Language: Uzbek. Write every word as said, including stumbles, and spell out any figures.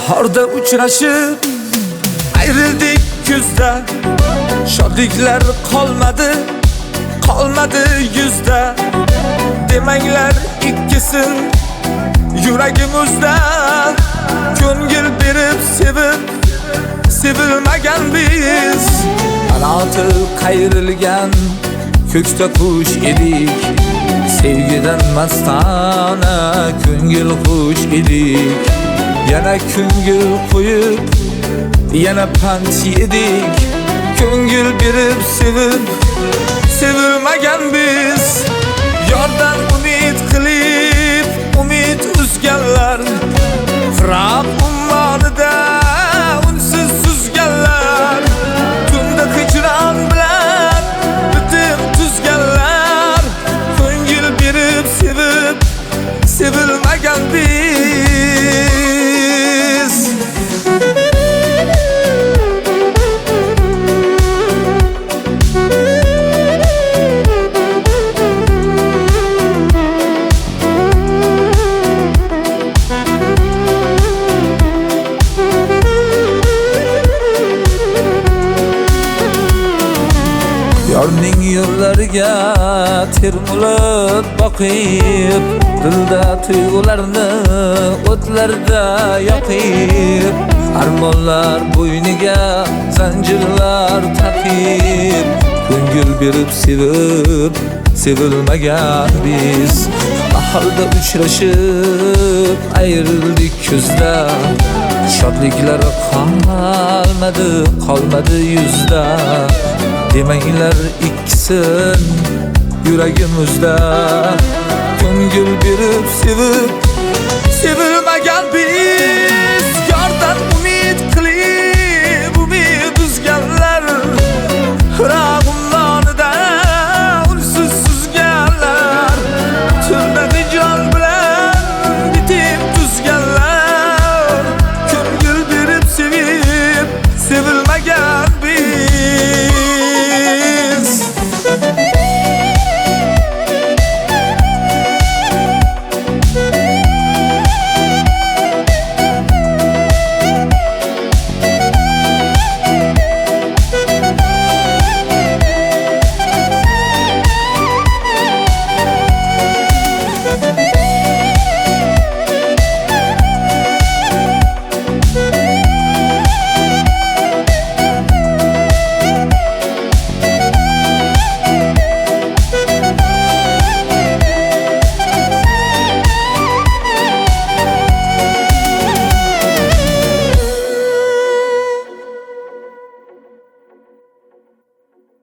Bahorda uchrashib ayrildik kuzda, shodliklar qolmadi, qolmadi yuzda. Demanglar ikkisin yuragimizda, ko'ngil berib sevib sevilmagan biz. Qanoti qayrilgan ko'kda qush edik, sevgidan mastona ko'ngil xush edik. Yana ko'ngil qo'yib yana pand yedik, ko'ngil berib sevib sevilmagan biz. Yordan umid qilib umid uzganlar, firaq ummonida unsiz suzganlar, tunda hijron bilan bitim tuzganlar, ko'ngil berib sevib sevilmagan biz. Yorning yo'llariga termulib boqib, dilda tuyg'ularni o'tlarda yoqib, armonlar bo'yniga zanjirlar taqib, ko'ngil berib sevib sevilmagan biz. Bahorda uchrashib ayrildik kuzda, shodliklar qolmadi, qolmadi yuzda. Demanglar ikkisin yuragimizda, ko'ngil berib sevib sevib